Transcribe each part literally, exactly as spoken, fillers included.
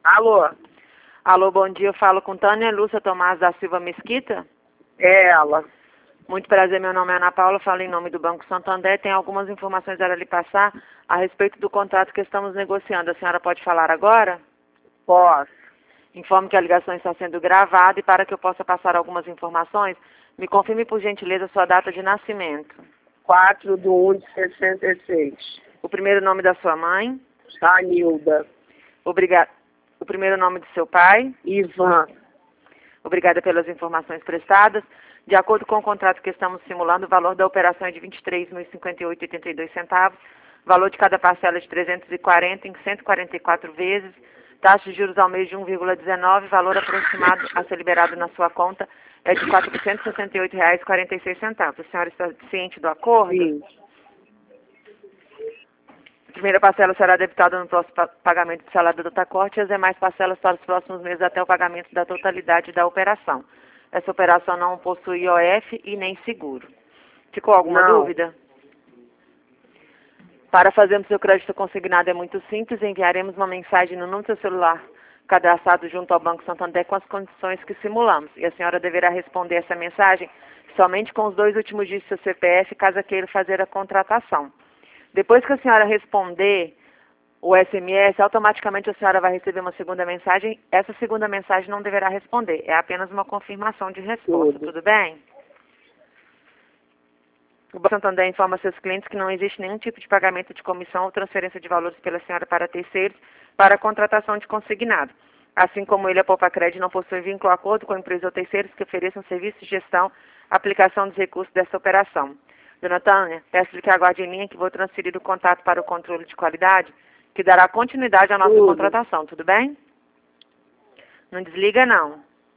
Alô? Alô, bom dia. Eu falo com Tânia Lúcia Tomás da Silva Mesquita. É ela. Muito prazer, meu nome é Ana Paula, falo em nome do Banco Santander. Tem algumas informações para lhe passar a respeito do contrato que estamos negociando. A senhora pode falar agora? Posso. Informe que a ligação está sendo gravada e para que eu possa passar algumas informações, me confirme por gentileza sua data de nascimento. quatro de um de sessenta e seis. O primeiro nome da sua mãe. Sanilda. Obrigada. O primeiro nome do seu pai. Ivan. Obrigada pelas informações prestadas. De acordo com o contrato que estamos simulando, o valor da operação é de vinte e três mil e cinquenta e oito reais e oitenta e dois centavos. Valor de cada parcela é de trezentos e quarenta em cento e quarenta e quatro vezes. Taxa de juros ao mês de um vírgula dezenove. Valor aproximado a ser liberado na sua conta é de quatrocentos e sessenta e oito reais e quarenta e seis centavos. A senhora está ciente do acordo? Sim. A primeira parcela será debitada no próximo pagamento do salário do Tacorte e as demais parcelas para os próximos meses até o pagamento da totalidade da operação. Essa operação não possui I O F e nem seguro. Ficou alguma Não. dúvida? Para fazermos seu crédito consignado é muito simples. Enviaremos uma mensagem no número do seu celular cadastrado junto ao Banco Santander com as condições que simulamos. E a senhora deverá responder essa mensagem somente com os dois últimos dígitos do seu C P F, caso queira fazer a contratação. Depois que a senhora responder o S M S, automaticamente a senhora vai receber uma segunda mensagem. Essa segunda mensagem não deverá responder. É apenas uma confirmação de resposta. Tudo. Tudo bem? O Banco Santander informa seus clientes que não existe nenhum tipo de pagamento de comissão ou transferência de valores pela senhora para terceiros para a contratação de consignado. Assim como ele, a Poupa Crédito não possui vínculo ou acordo com empresas ou terceiros que ofereçam serviços de gestão, aplicação dos recursos dessa operação. Dona Tânia, peço-lhe que aguarde em linha que vou transferir o contato para o controle de qualidade, que dará continuidade à nossa Tudo. contratação, tudo bem? Não desliga, não.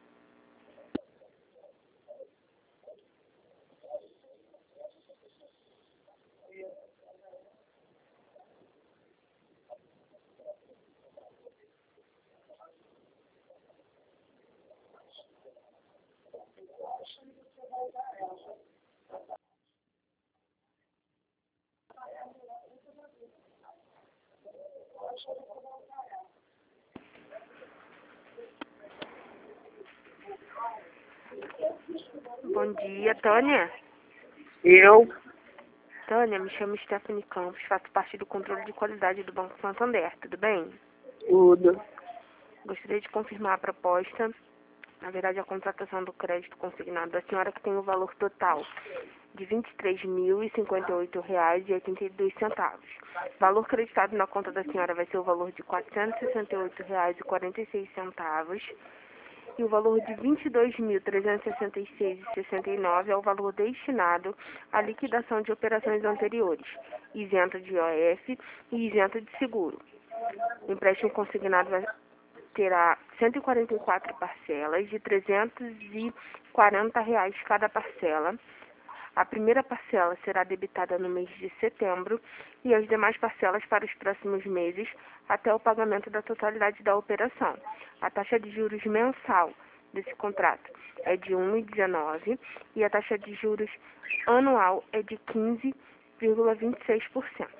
Bom dia, Tânia. Eu? Tânia, me chamo Stephanie Campos, faço parte do controle de qualidade do Banco Santander, tudo bem? Tudo. Gostaria de confirmar a proposta, na verdade a contratação do crédito consignado da senhora, que tem o valor total de vinte e três mil e cinquenta e oito reais e oitenta e dois centavos. Valor creditado na conta da senhora vai ser o valor de quatrocentos e sessenta e oito reais e quarenta e seis centavos. E o valor de vinte e dois mil trezentos e sessenta e seis reais e sessenta e nove centavos é o valor destinado à liquidação de operações anteriores, isento de I O F e isento de seguro. O empréstimo consignado vai, terá cento e quarenta e quatro parcelas de trezentos e quarenta reais cada parcela. A primeira parcela será debitada no mês de setembro e as demais parcelas para os próximos meses até o pagamento da totalidade da operação. A taxa de juros mensal desse contrato é de um vírgula dezenove e a taxa de juros anual é de quinze vírgula vinte e seis por cento.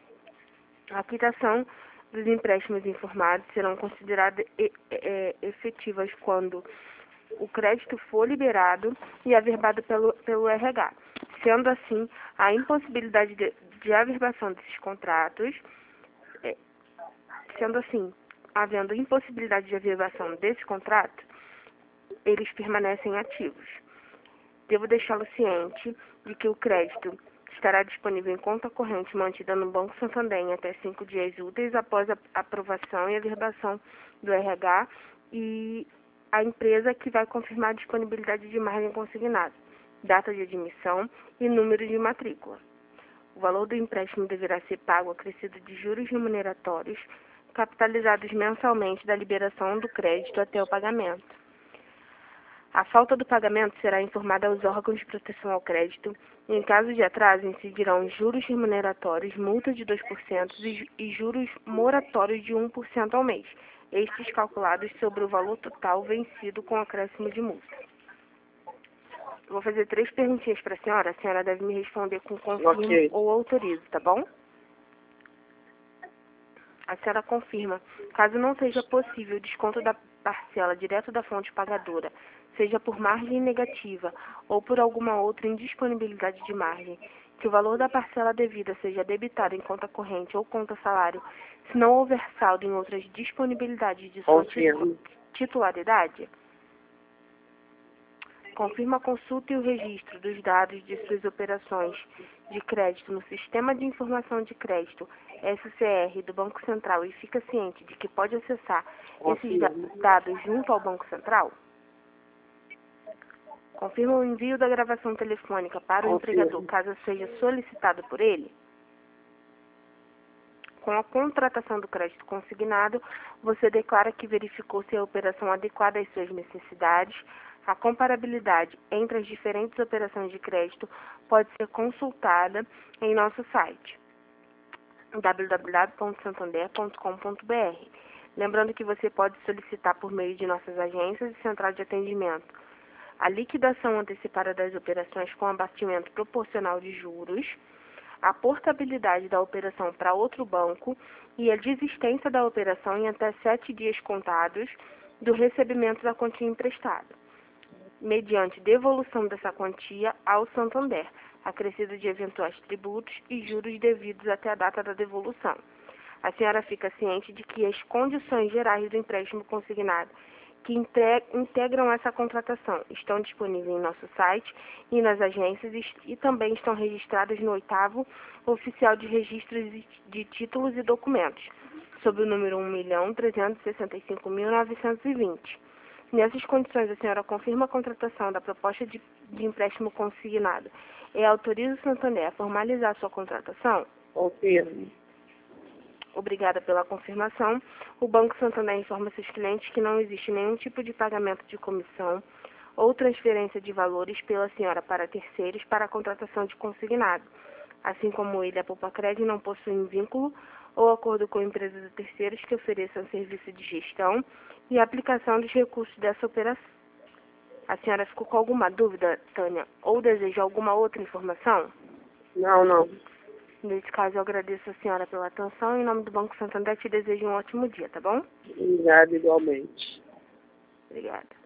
A quitação dos empréstimos informados serão consideradas e, e, efetivas quando o crédito for liberado e averbado pelo, pelo R H. Sendo assim, a impossibilidade de, de averbação desses contratos, é, sendo assim, havendo impossibilidade de averbação desse contrato, eles permanecem ativos. Devo deixá-lo ciente de que o crédito estará disponível em conta corrente mantida no Banco Santander em até cinco dias úteis após a aprovação e averbação do R H e a empresa que vai confirmar a disponibilidade de margem consignada, data de admissão e número de matrícula. O valor do empréstimo deverá ser pago acrescido de juros remuneratórios, capitalizados mensalmente da liberação do crédito até o pagamento. A falta do pagamento será informada aos órgãos de proteção ao crédito e, em caso de atraso, incidirão juros remuneratórios, multa de dois por cento e juros moratórios de um por cento ao mês, estes calculados sobre o valor total vencido com acréscimo de multa. Vou fazer três perguntinhas para a senhora. A senhora deve me responder com confirmo Ok. ou autorizo, tá bom? A senhora confirma, caso não seja possível o desconto da parcela direto da fonte pagadora, seja por margem negativa ou por alguma outra indisponibilidade de margem, que o valor da parcela devida seja debitado em conta corrente ou conta salário, se não houver saldo em outras disponibilidades de sua Confirmo. titularidade? Confirma a consulta e o registro dos dados de suas operações de crédito no Sistema de Informação de Crédito, S C R, do Banco Central e fica ciente de que pode acessar esses da- Confirmo. dados junto ao Banco Central? Confirma o envio da gravação telefônica para o Confirmo. empregador, caso seja solicitado por ele? Com a contratação do crédito consignado, você declara que verificou se a operação adequada às suas necessidades. A comparabilidade entre as diferentes operações de crédito pode ser consultada em nosso site w w w ponto santander ponto com ponto b r. Lembrando que você pode solicitar por meio de nossas agências e central de atendimento a liquidação antecipada das operações com abatimento proporcional de juros, a portabilidade da operação para outro banco e a desistência da operação em até sete dias contados do recebimento da quantia emprestada, mediante devolução dessa quantia ao Santander, acrescido de eventuais tributos e juros devidos até a data da devolução. A senhora fica ciente de que as condições gerais do empréstimo consignado que integram essa contratação estão disponíveis em nosso site e nas agências e também estão registradas no oitavo Oficial de Registros de Títulos e Documentos, sob o número um milhão trezentos e sessenta e cinco mil novecentos e vinte. Nessas condições, a senhora confirma a contratação da proposta de, de empréstimo consignado e autoriza o Santander a formalizar sua contratação? Confirmo. Obrigada pela confirmação. O Banco Santander informa seus clientes que não existe nenhum tipo de pagamento de comissão ou transferência de valores pela senhora para terceiros para a contratação de consignado. Assim como ele, a Poupacred não possui vínculo ou acordo com empresas de terceiros que ofereçam serviço de gestão e aplicação dos recursos dessa operação. A senhora ficou com alguma dúvida, Tânia, ou deseja alguma outra informação? Não, não. Nesse caso, eu agradeço a senhora pela atenção e, em nome do Banco Santander, te desejo um ótimo dia, tá bom? Obrigado igualmente. Obrigada.